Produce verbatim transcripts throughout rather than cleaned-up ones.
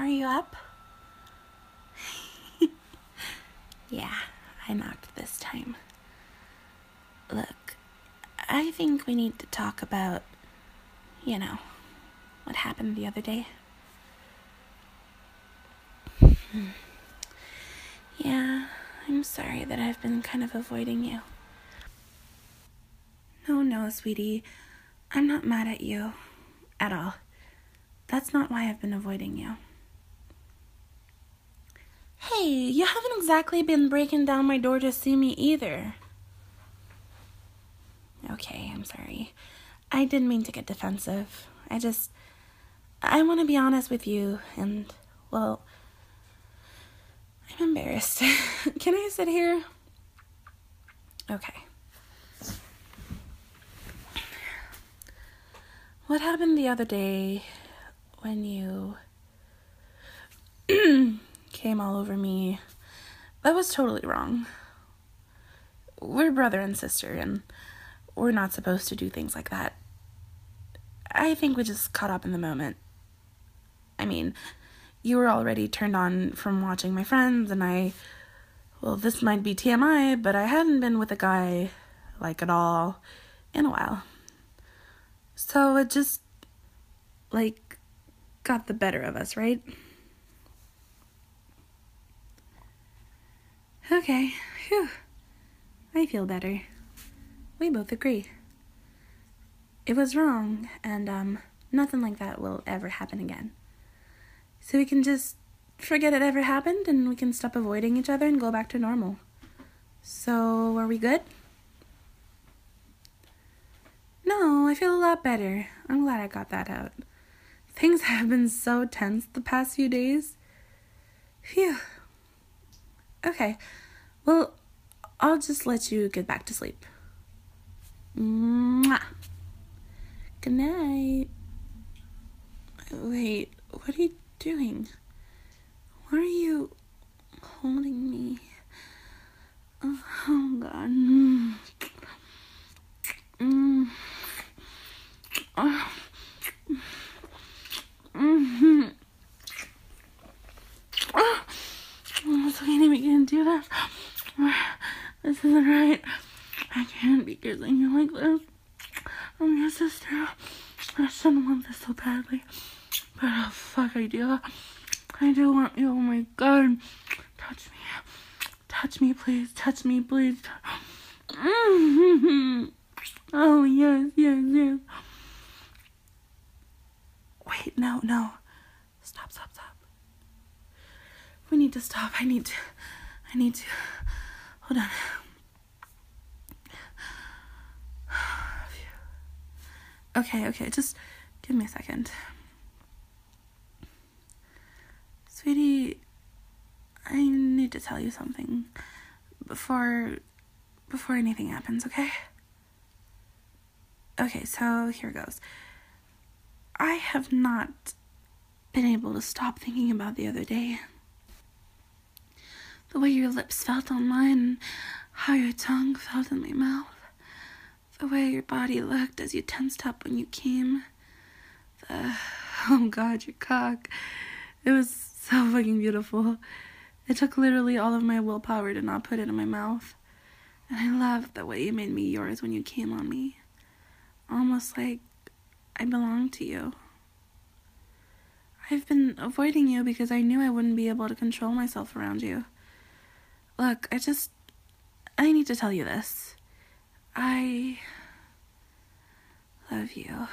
Are you up? Yeah, I knocked this time. Look, I think we need to talk about, you know, what happened the other day. Yeah, I'm sorry that I've been kind of avoiding you. No, no, sweetie. I'm not mad at you. At all. That's not why I've been avoiding you. Hey, you haven't exactly been breaking down my door to see me either. Okay, I'm sorry. I didn't mean to get defensive. I just... I want to be honest with you, and, well... I'm embarrassed. Can I sit here? Okay. What happened the other day when you came all over me, that was totally wrong. We're brother and sister, and we're not supposed to do things like that. I think we just caught up in the moment. I mean, you were already turned on from watching my friends, and I, well, this might be T M I, but I hadn't been with a guy, like, at all in a while. So it just, like, got the better of us, right? Okay, phew. I feel better. We both agree. It was wrong, and, um, nothing like that will ever happen again. So we can just forget it ever happened, and we can stop avoiding each other and go back to normal. So, are we good? No, I feel a lot better. I'm glad I got that out. Things have been so tense the past few days. Phew. Okay, well, I'll just let you get back to sleep. Mwah. Good night. Wait, what are you doing? Why are you holding me? Oh, oh God. Mm. Mm. Oh. Mm-hmm. Oh. Oh, sweetie, we can't do this. This isn't right. I can't be kissing you like this. I'm your sister. I shouldn't want this so badly. But oh, fuck, I do. I do want you. Oh my God. Touch me. Touch me, please. Touch me, please. Mm-hmm. Oh, yes, yes, yes. Wait, no, no. Stop, stop, stop. We need to stop. I need to. I need to. Hold on. Okay, okay. Just give me a second. Sweetie, I need to tell you something before before anything happens, okay? Okay, so here goes. I have not been able to stop thinking about the other day. The way your lips felt on mine, how your tongue felt in my mouth, the way your body looked as you tensed up when you came, the, oh God, your cock. It was so fucking beautiful. It took literally all of my willpower to not put it in my mouth. And I loved the way you made me yours when you came on me. Almost like I belonged to you. I've been avoiding you because I knew I wouldn't be able to control myself around you. Look, I just... I need to tell you this. I... love you.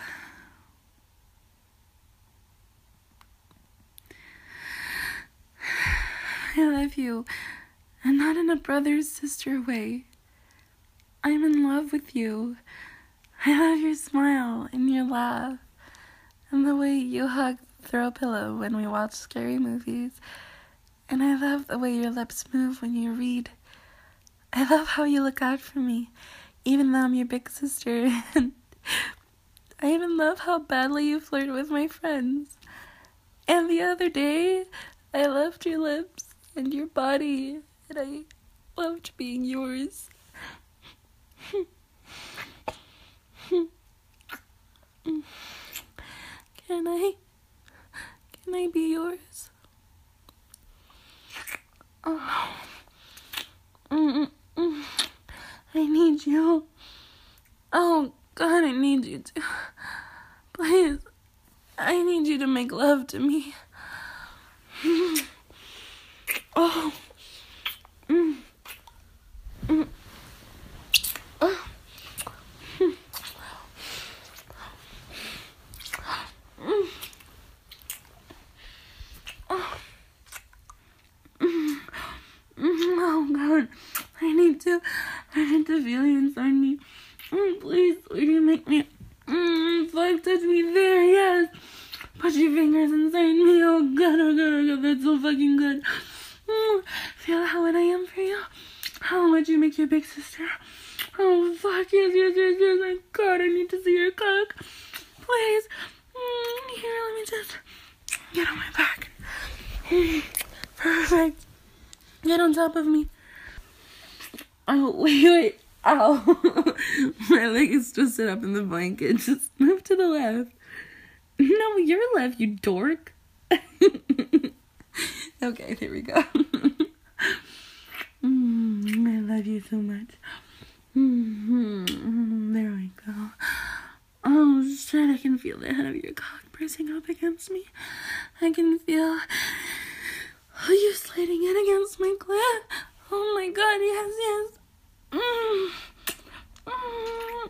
I love you, and not in a brother-sister way. I'm in love with you. I love your smile and your laugh, and the way you hug the throw pillow when we watch scary movies, and I love the way your lips move when you read. I love how you look out for me, even though I'm your big sister, and I even love how badly you flirt with my friends. And the other day, I loved your lips and your body, and I loved being yours. Can I, can I be yours? Oh, God, I need you to. Please, I need you to make love to me. Oh. Mm. Mm. Oh. Mm. Mm. Oh. Mm. Oh, God. I need to. I need to feel you inside me. Mm, please, will you make me. Mm, fuck, touch me there, yes. Put your fingers inside me. Oh, God, oh, God, oh, God. That's so fucking good. Mm, feel how wet I am for you. How much you make your big sister. Oh, fuck, yes, yes, yes, yes. My God, I need to see your cock. Please. Mm, here, let me just get on my back. Mm, perfect. Get on top of me. Oh, wait, wait. Ow. My leg is twisted up in the blanket. Just move to the left. No, your left, you dork. Okay, there we go. Mm, I love you so much. Mm-hmm. There we go. Oh, shit, I can feel the head of your cock pressing up against me. I can feel you sliding in against my clit. Oh my God, yes, yes. Mm. Mm.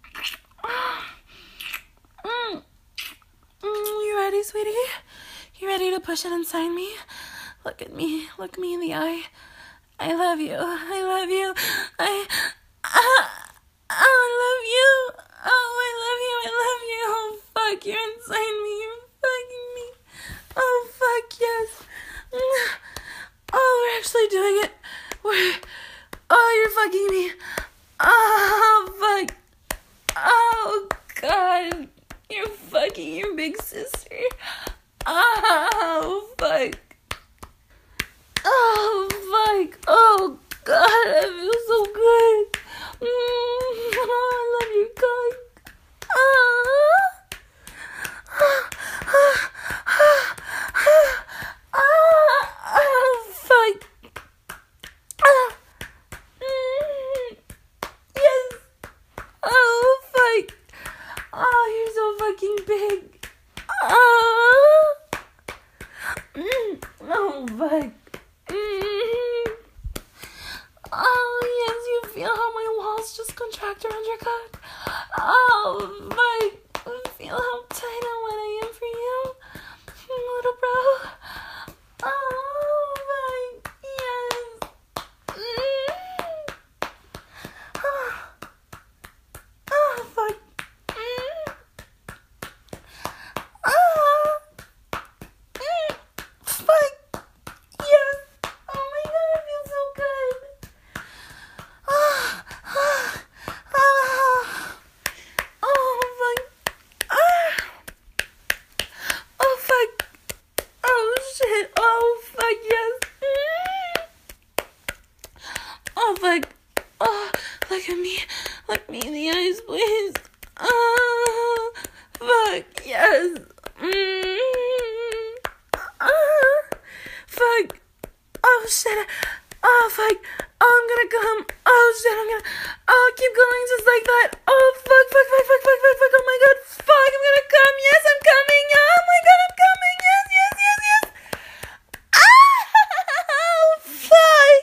Mm. Mm. You ready, sweetie? You ready to push it inside me? Look at me. Look me in the eye. I love you. I love you. I... Ah, oh, I love you. Oh, I love you. I love you. Oh, fuck. You're inside me. You're fucking me. Oh, fuck, yes. Oh, we're actually doing it. We're... Oh, you're fucking me. Oh, fuck. Oh, God. You're fucking your big sister. Oh, fuck. Oh, fuck. Oh, God. I feel so good. Mm, oh, I love your cock. Oh. Oh, fuck. Oh. Mm, yes. Oh, fuck. Oh, you're so fucking big. Oh. Mm, oh, fuck. Mm. Oh, yes, you feel how my walls just contract around your cock. Oh, fuck. Feel how tight and wet I am for you, little bro. Oh, fuck. Yes. Mm. Oh. Oh, fuck. Mm. Oh. Mm. Fuck. Yes. Oh my God, I feel so good. Oh. Oh. Oh. Oh, fuck. Oh. Oh, fuck. Oh, shit. Oh, fuck, yes. Mm. Oh, fuck. Oh, look at me. Look me in the eyes, please. Oh, fuck, yes. Mm. Oh, fuck. Oh, shit. Oh, fuck. Oh, I'm gonna come. Oh, shit, I'm gonna... Oh, keep going just like that. Oh, fuck, fuck, fuck, fuck, fuck, fuck, fuck. Oh, my God. Fuck, I'm gonna come. Yes, I'm coming. Oh, my God, I'm coming. Yes, yes, yes, yes. Oh, fuck.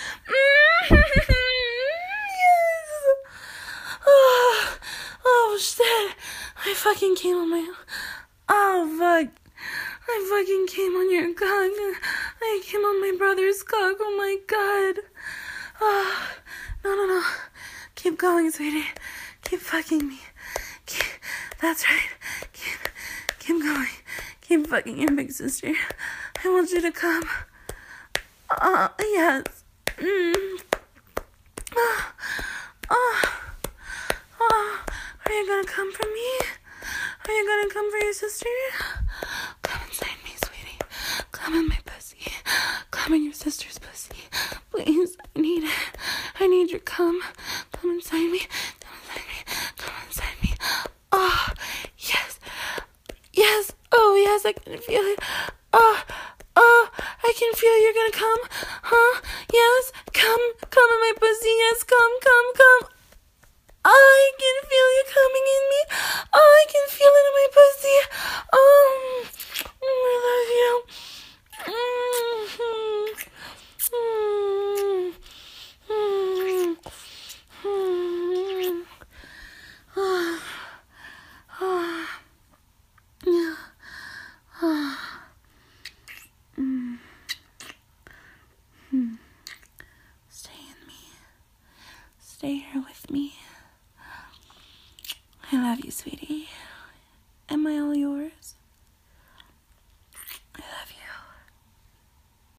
Yes. Oh, oh, shit. I fucking came on my... Oh, fuck. I fucking came on your cock. I came on my brother's cock. Oh, my God. Oh, no, no, no. Keep going, sweetie. Keep fucking me. Keep, that's right. Keep, keep going. Keep fucking your big sister. I want you to come. Oh, yes. Mm. Oh, oh, oh. Are you gonna come for me? Are you gonna come for your sister? Come inside me, sweetie. Come in my pussy. Come in your sister's pussy. Please, I need it. I need your cum. Come inside me. Come inside me. Come inside me. Oh, yes. Yes. Oh, yes, I can feel it. Oh, oh, I can feel you're gonna come. Huh? Yes. Come. Come in my pussy. Yes, come, come, come. Oh, I can stay here with me. I love you, sweetie.